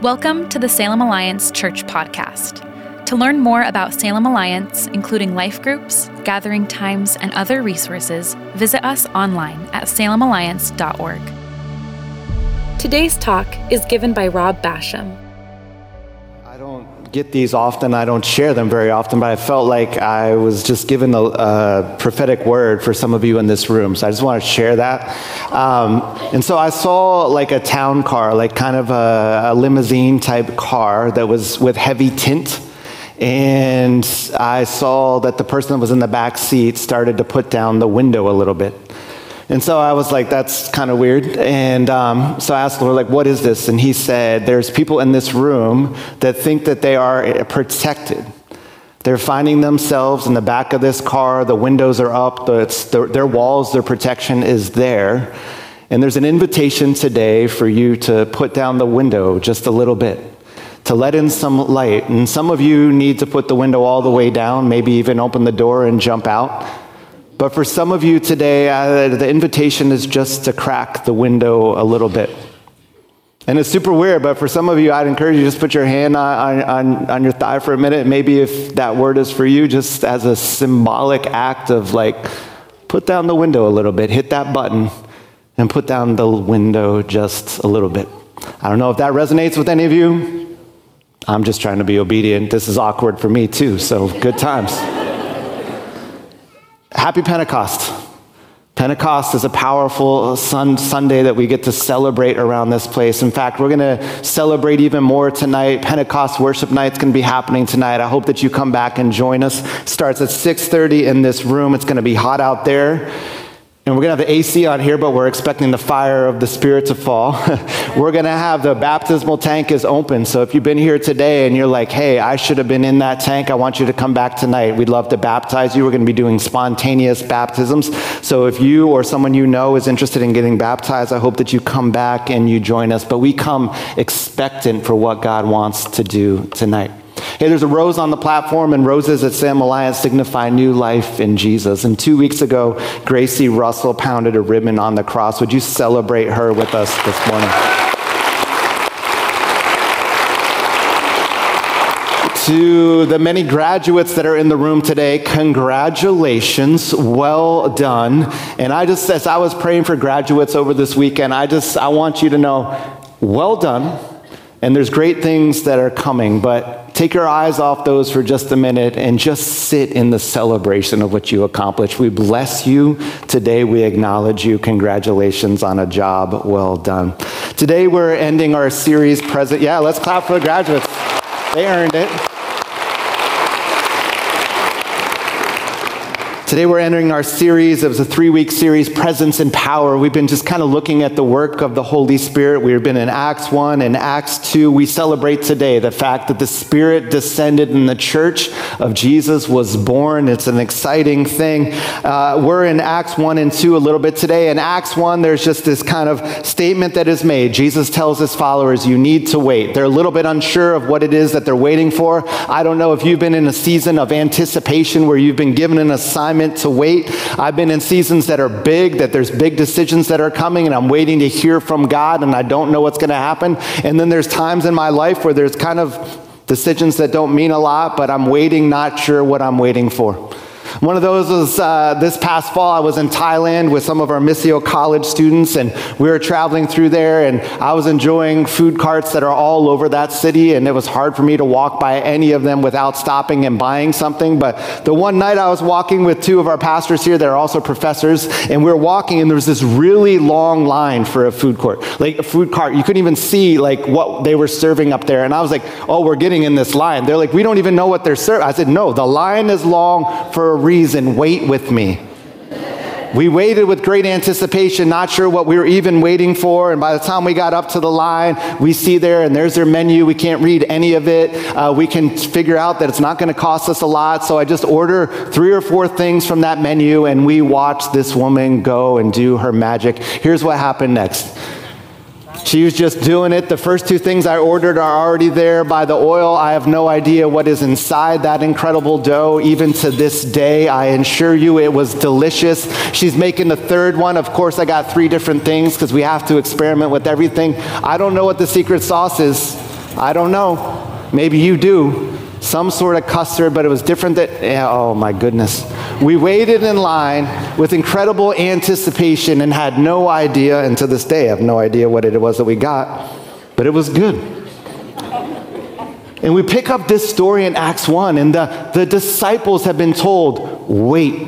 Welcome to the Salem Alliance Church Podcast. To learn more about Salem Alliance, including life groups, gathering times, and other resources, visit us online at salemalliance.org. Today's talk is given by Rob Basham. I don't get these often, I don't share them very often, but I felt like I was just given a prophetic word for some of you in this room, so I just want to share that. And so I saw like a town car, like kind of a limousine type car that was with heavy tint. And I saw that the person that was in the back seat started to put down the window a little bit. And so I was like, that's kind of weird. And so I asked the Lord, like, what is this? And he said, there's people in this room that think that they are protected. They're finding themselves in the back of this car. The windows are up. Their walls, their protection is there. And there's an invitation today for you to put down the window just a little bit, to let in some light. And some of you need to put the window all the way down, maybe even open the door and jump out. But for some of you today, the invitation is just to crack the window a little bit. And it's super weird, but for some of you, I'd encourage you to just put your hand on your thigh for a minute. Maybe if that word is for you, just as a symbolic act of like, put down the window a little bit, hit that button, and put down the window just a little bit. I don't know if that resonates with any of you. I'm just trying to be obedient. This is awkward for me too, so good times. Happy Pentecost. Pentecost is a powerful Sunday that we get to celebrate around this place. In fact, we're going to celebrate even more tonight. Pentecost worship night's going to be happening tonight. I hope that you come back and join us. It starts at 6:30 in this room. It's going to be hot out there. And we're going to have the AC on here, but we're expecting the fire of the Spirit to fall. We're going to have the baptismal tank is open. So if you've been here today and you're like, hey, I should have been in that tank, I want you to come back tonight. We'd love to baptize you. We're going to be doing spontaneous baptisms. So if you or someone you know is interested in getting baptized, I hope that you come back and you join us. But we come expectant for what God wants to do tonight. Hey, there's a rose on the platform, and roses at Salem Alliance signify new life in Jesus. And 2 weeks ago, Gracie Russell pounded a ribbon on the cross. Would you celebrate her with us this morning? To the many graduates that are in the room today, congratulations, well done. And as I was praying for graduates over this weekend, I want you to know, well done. And there's great things that are coming, but take your eyes off those for just a minute and just sit in the celebration of what you accomplished. We bless you today. We acknowledge you. Congratulations on a job well done. Today we're ending our series, Yeah, let's clap for the graduates. They earned it. Today we're entering our series. It was a 3-week series, Presence and Power. We've been just kind of looking at the work of the Holy Spirit. We've been in Acts 1 and Acts 2. We celebrate today the fact that the Spirit descended and the church of Jesus was born. It's an exciting thing. We're in Acts 1 and 2 a little bit today. In Acts 1, there's just this kind of statement that is made. Jesus tells his followers, you need to wait. They're a little bit unsure of what it is that they're waiting for. I don't know if you've been in a season of anticipation where you've been given an assignment to wait. I've been in seasons that are big, that there's big decisions that are coming, and I'm waiting to hear from God, and I don't know what's going to happen. And then there's times in my life where there's kind of decisions that don't mean a lot, but I'm waiting, not sure what I'm waiting for. One of those was this past fall. I was in Thailand with some of our Missio College students, and we were traveling through there, and I was enjoying food carts that are all over that city, and it was hard for me to walk by any of them without stopping and buying something. But the one night I was walking with two of our pastors here that are also professors, and we were walking, and there was this really long line for a food court, like a food cart. You couldn't even see like what they were serving up there, and I was like, oh, we're getting in this line. They're like, we don't even know what they're serving. I said, no, the line is long for a reason. Wait with me. We waited with great anticipation, not sure what we were even waiting for. And by the time we got up to the line, we see there, and there's their menu. We can't read any of it. We can figure out that it's not going to cost us a lot. So I just order 3 or 4 things from that menu, and we watch this woman go and do her magic. Here's what happened next. She was just doing it. The first 2 things I ordered are already there by the oil. I have no idea what is inside that incredible dough. Even to this day, I assure you it was delicious. She's making the 3rd one. Of course, I got 3 different things because we have to experiment with everything. I don't know what the secret sauce is, I don't know. Maybe you do. Some sort of custard, but it was different oh my goodness. We waited in line with incredible anticipation and had no idea, and to this day I have no idea what it was that we got, but it was good. And we pick up this story in Acts 1, and the disciples have been told, wait,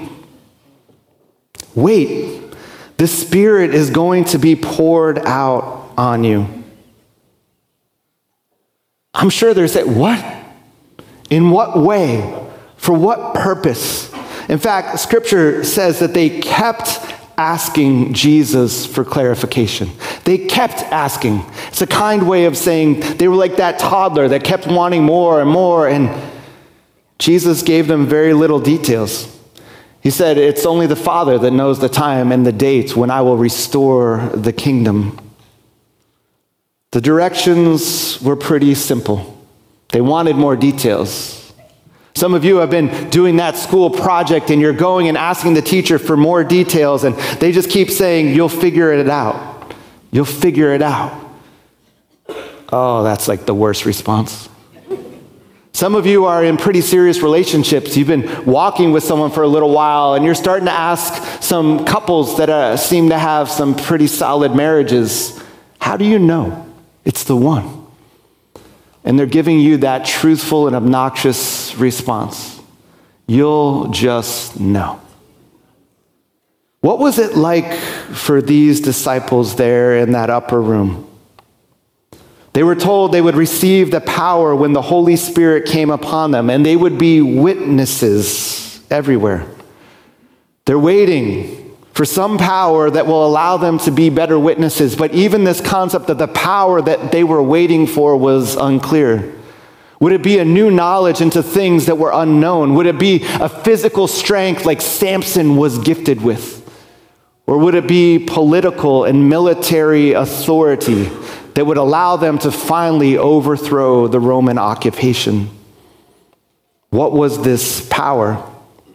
the Spirit is going to be poured out on you. I'm sure they're saying, what? In what way? For what purpose? In fact, Scripture says that they kept asking Jesus for clarification. They kept asking. It's a kind way of saying they were like that toddler that kept wanting more and more, and Jesus gave them very little details. He said, it's only the Father that knows the time and the date when I will restore the kingdom. The directions were pretty simple. They wanted more details. Some of you have been doing that school project and you're going and asking the teacher for more details, and they just keep saying, you'll figure it out. You'll figure it out. Oh, that's like the worst response. Some of you are in pretty serious relationships. You've been walking with someone for a little while, and you're starting to ask some couples that seem to have some pretty solid marriages, how do you know it's the one? And they're giving you that truthful and obnoxious response. You'll just know. What was it like for these disciples there in that upper room? They were told they would receive the power when the Holy Spirit came upon them, and they would be witnesses everywhere. They're waiting for some power that will allow them to be better witnesses. But even this concept of the power that they were waiting for was unclear. Would it be a new knowledge into things that were unknown? Would it be a physical strength like Samson was gifted with? Or would it be political and military authority that would allow them to finally overthrow the Roman occupation? What was this power?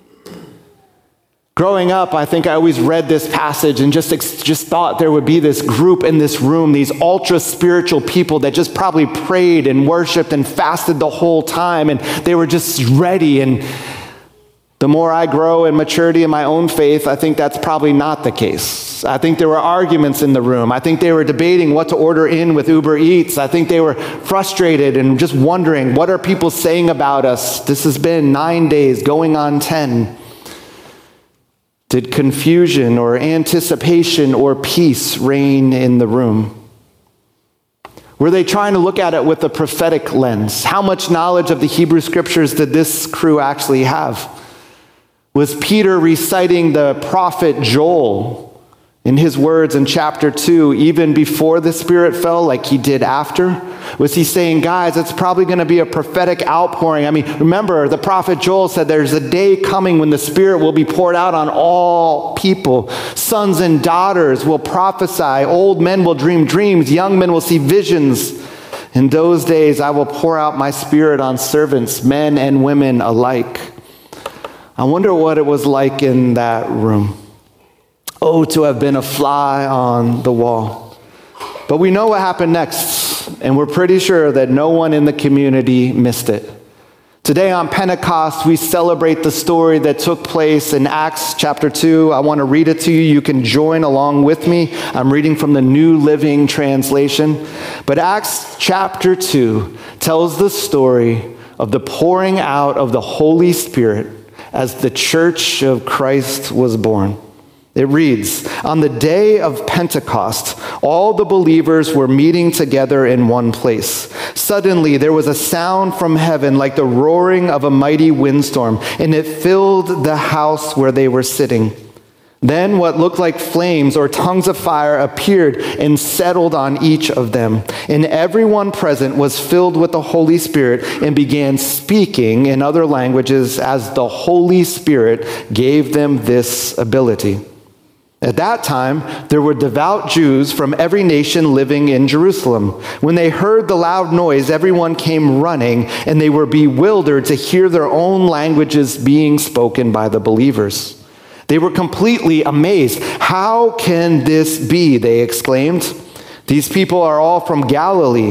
Growing up, I think I always read this passage and just thought there would be this group in this room, these ultra-spiritual people that just probably prayed and worshiped and fasted the whole time, and they were just ready. And the more I grow in maturity in my own faith, I think that's probably not the case. I think there were arguments in the room. I think they were debating what to order in with Uber Eats. I think they were frustrated and just wondering, what are people saying about us? This has been 9 days, going on 10. Did confusion or anticipation or peace reign in the room? Were they trying to look at it with a prophetic lens? How much knowledge of the Hebrew Scriptures did this crew actually have? Was Peter reciting the prophet Joel in his words in chapter 2, even before the Spirit fell, like he did after? Was he saying, guys, it's probably going to be a prophetic outpouring? I mean, remember, the prophet Joel said there's a day coming when the Spirit will be poured out on all people. Sons and daughters will prophesy. Old men will dream dreams. Young men will see visions. In those days, I will pour out my Spirit on servants, men and women alike. I wonder what it was like in that room. Oh, to have been a fly on the wall. But we know what happened next, and we're pretty sure that no one in the community missed it. Today on Pentecost, we celebrate the story that took place in Acts chapter 2. I want to read it to you. You can join along with me. I'm reading from the New Living Translation. But Acts chapter 2 tells the story of the pouring out of the Holy Spirit as the church of Christ was born. It reads, on the day of Pentecost, all the believers were meeting together in one place. Suddenly, there was a sound from heaven like the roaring of a mighty windstorm, and it filled the house where they were sitting. Then what looked like flames or tongues of fire appeared and settled on each of them. And everyone present was filled with the Holy Spirit and began speaking in other languages as the Holy Spirit gave them this ability. At that time, there were devout Jews from every nation living in Jerusalem. When they heard the loud noise, everyone came running, and they were bewildered to hear their own languages being spoken by the believers. They were completely amazed. How can this be? They exclaimed. These people are all from Galilee.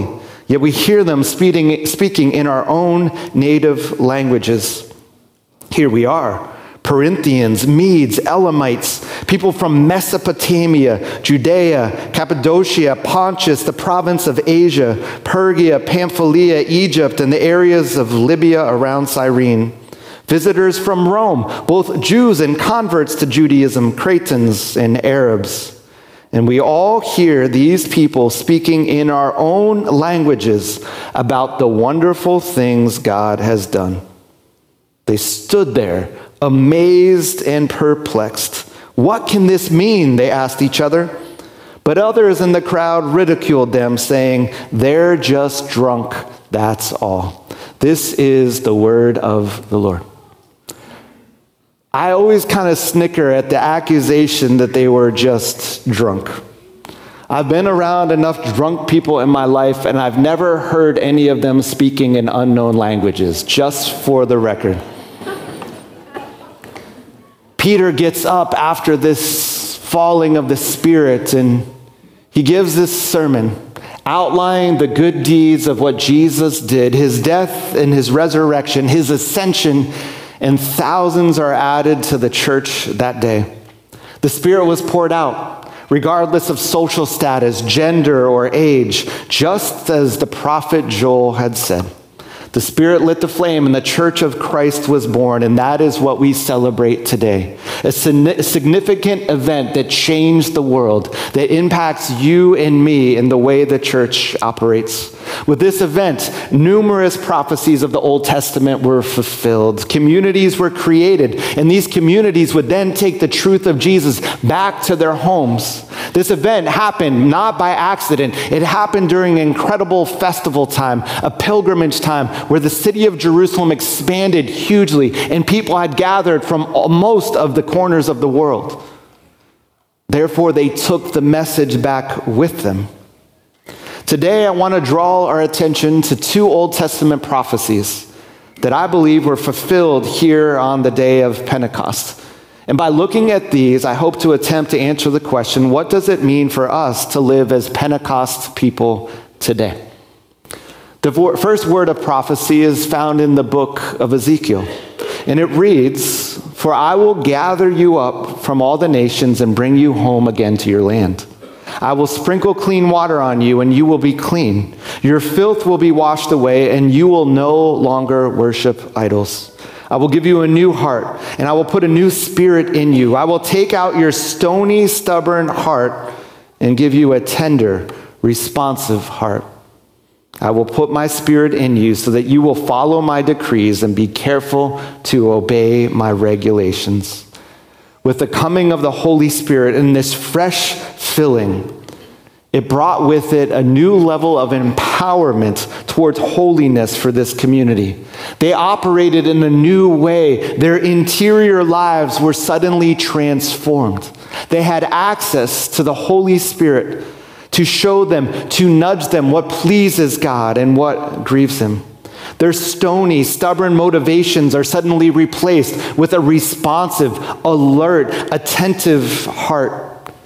Yet we hear them speaking in our own native languages. Here we are, Corinthians, Medes, Elamites, people from Mesopotamia, Judea, Cappadocia, Pontus, the province of Asia, Pergia, Pamphylia, Egypt, and the areas of Libya around Cyrene. Visitors from Rome, both Jews and converts to Judaism, Cretans and Arabs. And we all hear these people speaking in our own languages about the wonderful things God has done. They stood there, amazed and perplexed. What can this mean? They asked each other. But others in the crowd ridiculed them, saying, they're just drunk, that's all. This is the word of the Lord. I always kind of snicker at the accusation that they were just drunk. I've been around enough drunk people in my life, and I've never heard any of them speaking in unknown languages, just for the record. Peter gets up after this falling of the Spirit, and he gives this sermon outlining the good deeds of what Jesus did, his death and his resurrection, his ascension, and thousands are added to the church that day. The Spirit was poured out, regardless of social status, gender, or age, just as the prophet Joel had said. The Spirit lit the flame and the church of Christ was born, and that is what we celebrate today. A significant event that changed the world, that impacts you and me in the way the church operates. With this event, numerous prophecies of the Old Testament were fulfilled. Communities were created, and these communities would then take the truth of Jesus back to their homes. This event happened not by accident. It happened during an incredible festival time, a pilgrimage time, where the city of Jerusalem expanded hugely, and people had gathered from most of the corners of the world. Therefore, they took the message back with them. Today, I want to draw our attention to two Old Testament prophecies that I believe were fulfilled here on the day of Pentecost. And by looking at these, I hope to attempt to answer the question, what does it mean for us to live as Pentecost people today? The first word of prophecy is found in the book of Ezekiel. And it reads, "For I will gather you up from all the nations and bring you home again to your land. I will sprinkle clean water on you, and you will be clean. Your filth will be washed away, and you will no longer worship idols. I will give you a new heart, and I will put a new spirit in you. I will take out your stony, stubborn heart and give you a tender, responsive heart. I will put my spirit in you so that you will follow my decrees and be careful to obey my regulations." With the coming of the Holy Spirit and this fresh filling, it brought with it a new level of empowerment towards holiness for this community. They operated in a new way. Their interior lives were suddenly transformed. They had access to the Holy Spirit to show them, to nudge them what pleases God and what grieves him. Their stony, stubborn motivations are suddenly replaced with a responsive, alert, attentive heart.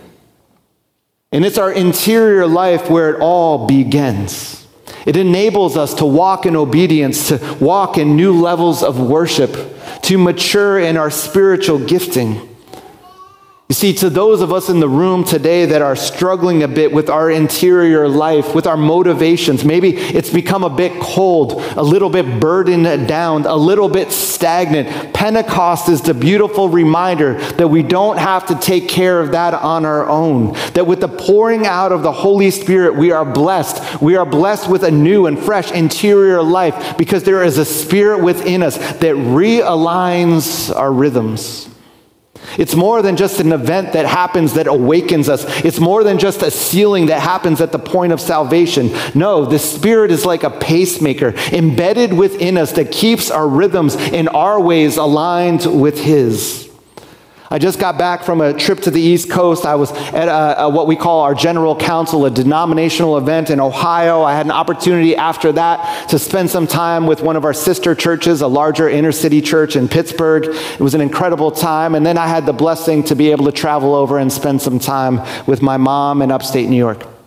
And it's our interior life where it all begins. It enables us to walk in obedience, to walk in new levels of worship, to mature in our spiritual gifting. You see, to those of us in the room today that are struggling a bit with our interior life, with our motivations, maybe it's become a bit cold, a little bit burdened down, a little bit stagnant. Pentecost is the beautiful reminder that we don't have to take care of that on our own. That with the pouring out of the Holy Spirit, we are blessed. We are blessed with a new and fresh interior life because there is a spirit within us that realigns our rhythms. It's more than just an event that happens that awakens us. It's more than just a sealing that happens at the point of salvation. No, the Spirit is like a pacemaker embedded within us that keeps our rhythms and our ways aligned with His. I just got back from a trip to the East Coast. I was at what we call our General Council, a denominational event in Ohio. I had an opportunity after that to spend some time with one of our sister churches, a larger inner city church in Pittsburgh. It was an incredible time. And then I had the blessing to be able to travel over and spend some time with my mom in upstate New York.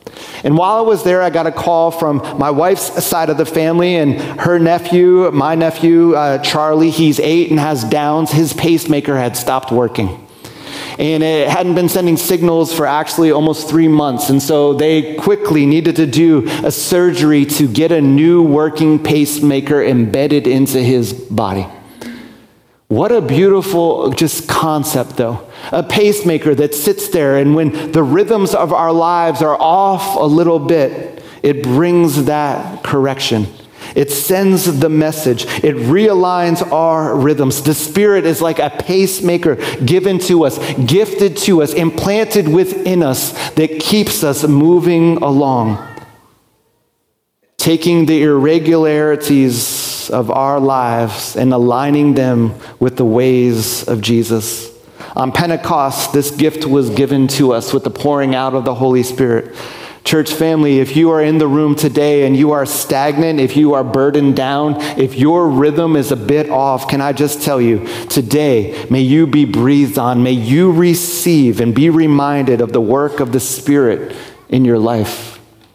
And while I was there, I got a call from my wife's side of the family, and her nephew, my nephew, Charlie, he's 8 and has Downs. His pacemaker had stopped working. And it hadn't been sending signals for actually almost 3 months. And so they quickly needed to do a surgery to get a new working pacemaker embedded into his body. What a beautiful just concept, though. A pacemaker that sits there, and when the rhythms of our lives are off a little bit, it brings that correction. It sends the message. It realigns our rhythms. The Spirit is like a pacemaker given to us, gifted to us, implanted within us that keeps us moving along, taking the irregularities of our lives and aligning them with the ways of Jesus. On Pentecost, this gift was given to us with the pouring out of the Holy Spirit. Church family, if you are in the room today and you are stagnant, if you are burdened down, if your rhythm is a bit off, can I just tell you, today, may you be breathed on. May you receive and be reminded of the work of the Spirit in your life.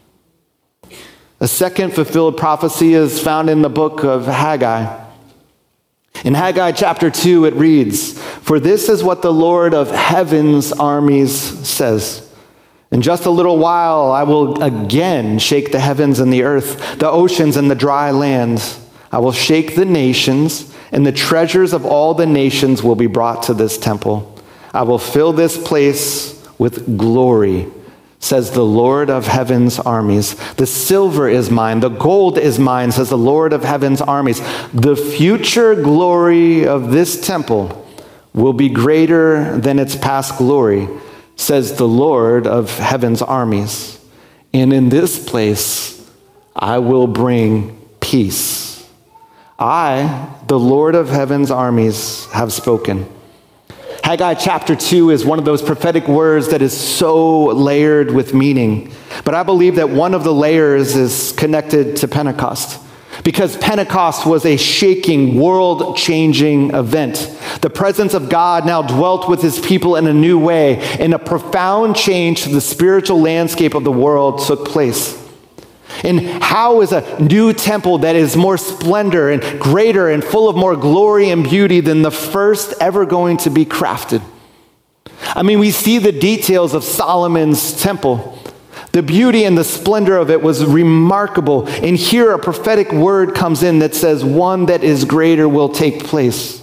A second fulfilled prophecy is found in the book of Haggai. In Haggai chapter 2, it reads, "For this is what the Lord of heaven's armies says. In just a little while, I will again shake the heavens and the earth, the oceans and the dry land. I will shake the nations, and the treasures of all the nations will be brought to this temple. I will fill this place with glory, says the Lord of heaven's armies. The silver is mine, the gold is mine, says the Lord of heaven's armies. The future glory of this temple will be greater than its past glory, says the Lord of heaven's armies. And in this place, I will bring peace. I, the Lord of heaven's armies, have spoken." Haggai chapter 2 is one of those prophetic words that is so layered with meaning. But I believe that one of the layers is connected to Pentecost, because Pentecost was a shaking, world-changing event. The presence of God now dwelt with his people in a new way, and a profound change to the spiritual landscape of the world took place. And how is a new temple that is more splendor and greater and full of more glory and beauty than the first ever going to be crafted? I mean, we see the details of Solomon's temple. The beauty and the splendor of it was remarkable. And here a prophetic word comes in that says one that is greater will take place.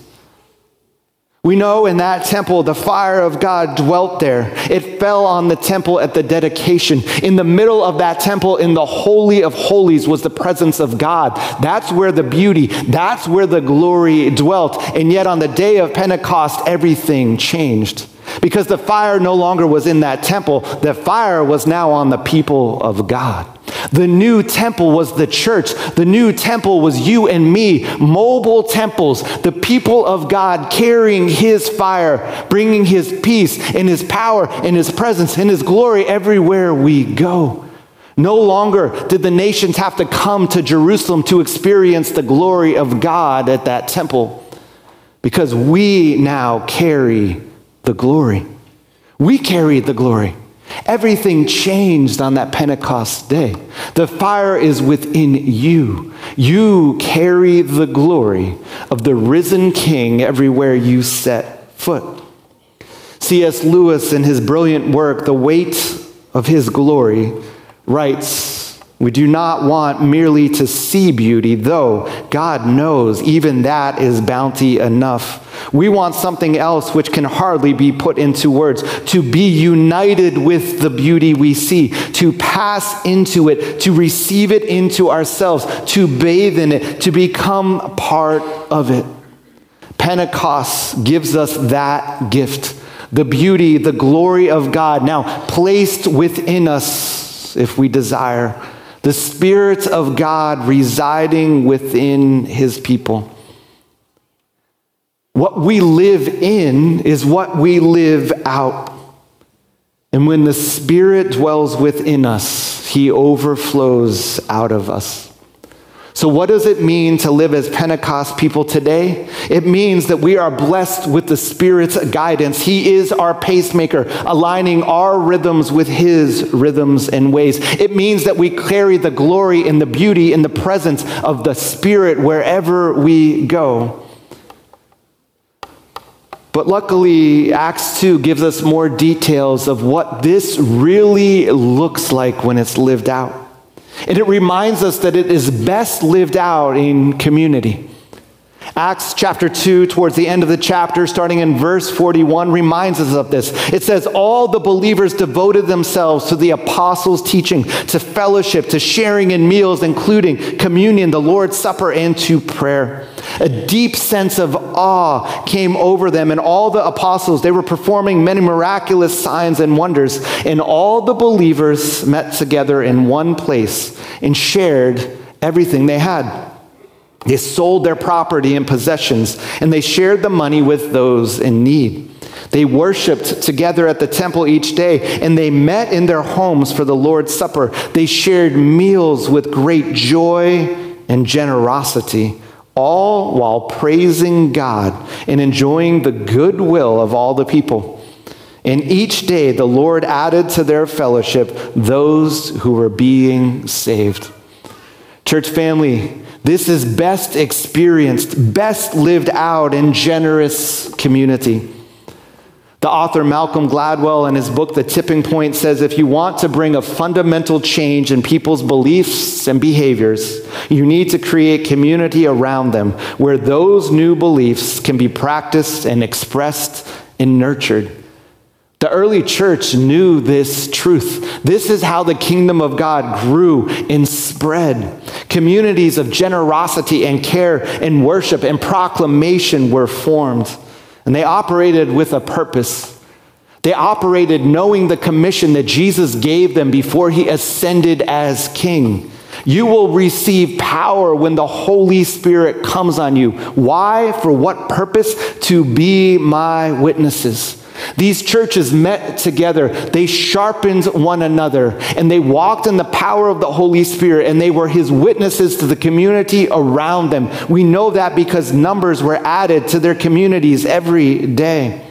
We know in that temple, the fire of God dwelt there. It fell on the temple at the dedication. In the middle of that temple, in the Holy of Holies, was the presence of God. That's where the beauty, that's where the glory dwelt. And yet on the day of Pentecost, everything changed. Because the fire no longer was in that temple. The fire was now on the people of God. The new temple was the church. The new temple was you and me, mobile temples, the people of God carrying his fire, bringing his peace and his power and his presence and his glory everywhere we go. No longer did the nations have to come to Jerusalem to experience the glory of God at that temple, because we now carry the glory. We carry the glory. Everything changed on that Pentecost day. The fire is within you. You carry the glory of the risen King everywhere you set foot. C.S. Lewis, in his brilliant work, The Weight of His Glory, writes, "We do not want merely to see beauty, though God knows even that is bounty enough. We want something else which can hardly be put into words, to be united with the beauty we see, to pass into it, to receive it into ourselves, to bathe in it, to become part of it." Pentecost gives us that gift, the beauty, the glory of God now placed within us if we desire. The Spirit of God residing within his people. What we live in is what we live out. And when the Spirit dwells within us, he overflows out of us. So what does it mean to live as Pentecost people today? It means that we are blessed with the Spirit's guidance. He is our pacemaker, aligning our rhythms with his rhythms and ways. It means that we carry the glory and the beauty and the presence of the Spirit wherever we go. But luckily, Acts 2 gives us more details of what this really looks like when it's lived out. And it reminds us that it is best lived out in community. Acts chapter 2, towards the end of the chapter, starting in verse 41, reminds us of this. It says, all the believers devoted themselves to the apostles' teaching, to fellowship, to sharing in meals, including communion, the Lord's Supper, and to prayer. A deep sense of awe came over them, and all the apostles, they were performing many miraculous signs and wonders, and all the believers met together in one place and shared everything they had. They sold their property and possessions, and they shared the money with those in need. They worshiped together at the temple each day, and they met in their homes for the Lord's Supper. They shared meals with great joy and generosity, all while praising God and enjoying the goodwill of all the people. And each day the Lord added to their fellowship those who were being saved. Church family, this is best experienced, best lived out in generous community. The author Malcolm Gladwell, in his book, The Tipping Point, says if you want to bring a fundamental change in people's beliefs and behaviors, you need to create community around them where those new beliefs can be practiced and expressed and nurtured. The early church knew this truth. This is how the kingdom of God grew and spread. Communities of generosity and care and worship and proclamation were formed. And they operated with a purpose. They operated knowing the commission that Jesus gave them before he ascended as king. You will receive power when the Holy Spirit comes on you. Why? For what purpose? To be my witnesses. These churches met together, they sharpened one another, and they walked in the power of the Holy Spirit, and they were his witnesses to the community around them. We know that because numbers were added to their communities every day.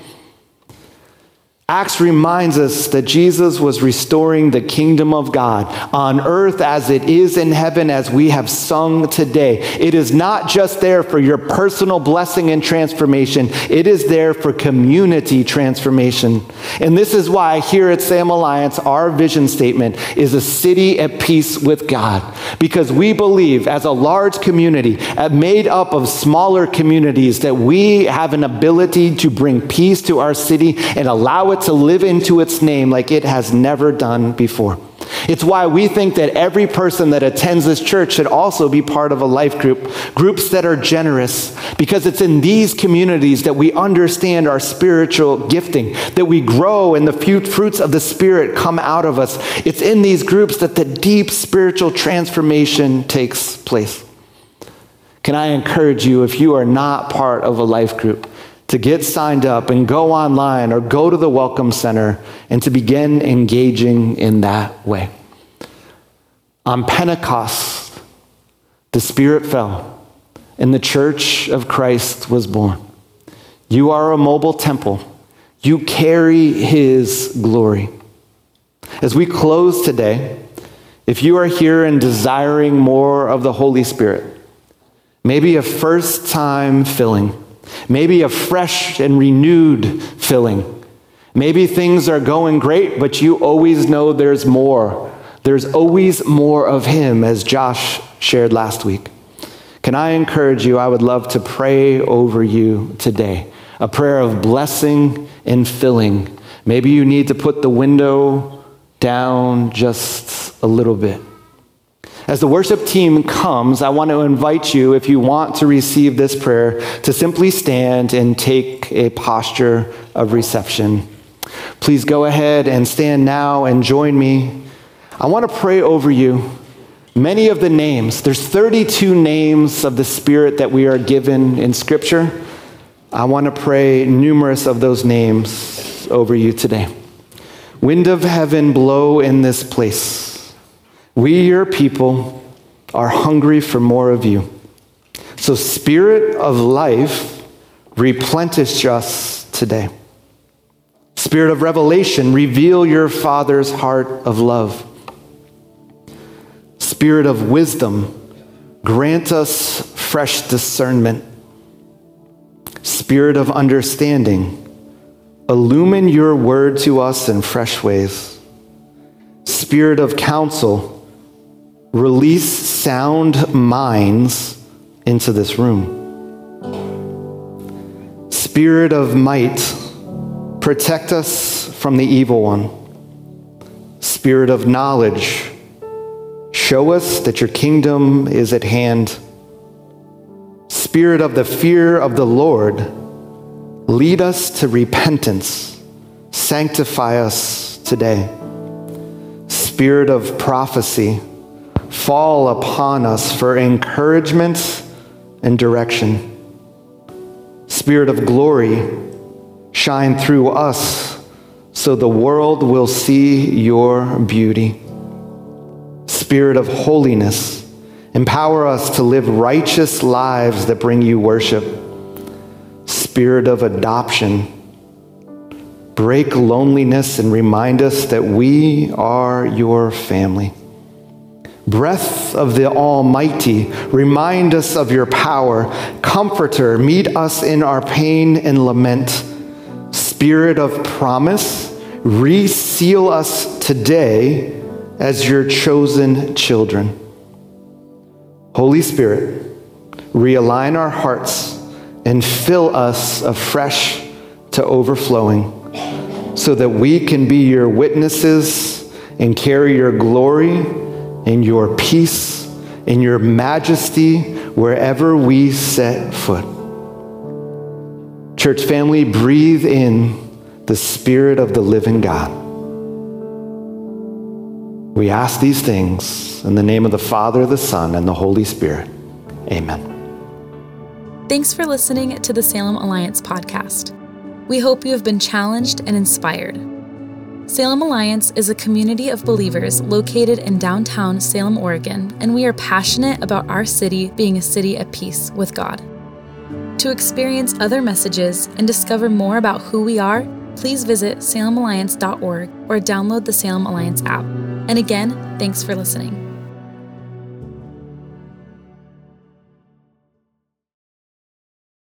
Acts reminds us that Jesus was restoring the kingdom of God on earth as it is in heaven, as we have sung today. It is not just there for your personal blessing and transformation. It is there for community transformation. And this is why here at Salem Alliance, our vision statement is a city at peace with God. Because we believe as a large community made up of smaller communities that we have an ability to bring peace to our city and allow it to live into its name like it has never done before. It's why we think that every person that attends this church should also be part of a life group, groups that are generous, because it's in these communities that we understand our spiritual gifting, that we grow and the fruits of the Spirit come out of us. It's in these groups that the deep spiritual transformation takes place. Can I encourage you, if you are not part of a life group, to get signed up and go online or go to the Welcome Center and to begin engaging in that way. On Pentecost, the Spirit fell and the church of Christ was born. You are a mobile temple. You carry his glory. As we close today, if you are here and desiring more of the Holy Spirit, maybe a first-time filling, maybe a fresh and renewed filling. Maybe things are going great, but you always know there's more. There's always more of him, as Josh shared last week. Can I encourage you? I would love to pray over you today. A prayer of blessing and filling. Maybe you need to put the window down just a little bit. As the worship team comes, I want to invite you, if you want to receive this prayer, to simply stand and take a posture of reception. Please go ahead and stand now and join me. I want to pray over you. Many of the names, there's 32 names of the Spirit that we are given in Scripture. I want to pray numerous of those names over you today. Wind of heaven, blow in this place. We, your people, are hungry for more of you. So, Spirit of life, replenish us today. Spirit of revelation, reveal your Father's heart of love. Spirit of wisdom, grant us fresh discernment. Spirit of understanding, illumine your word to us in fresh ways. Spirit of counsel, release sound minds into this room. Spirit of might, protect us from the evil one. Spirit of knowledge, show us that your kingdom is at hand. Spirit of the fear of the Lord, lead us to repentance. Sanctify us today. Spirit of prophecy, fall upon us for encouragement and direction. Spirit of glory, shine through us so the world will see your beauty. Spirit of holiness, empower us to live righteous lives that bring you worship. Spirit of adoption, break loneliness and remind us that we are your family. Breath of the Almighty, remind us of your power. Comforter, meet us in our pain and lament. Spirit of promise, reseal us today as your chosen children. Holy Spirit, realign our hearts and fill us afresh to overflowing so that we can be your witnesses and carry your glory and your peace and your majesty wherever we set foot. Church family, breathe in the Spirit of the living God. We ask these things in the name of the Father, the Son, and the Holy Spirit. Amen. Thanks for listening to the Salem Alliance podcast. We hope you have been challenged and inspired. Salem Alliance is a community of believers located in downtown Salem, Oregon, and we are passionate about our city being a city at peace with God. To experience other messages and discover more about who we are, please visit salemalliance.org or download the Salem Alliance app. And again, thanks for listening.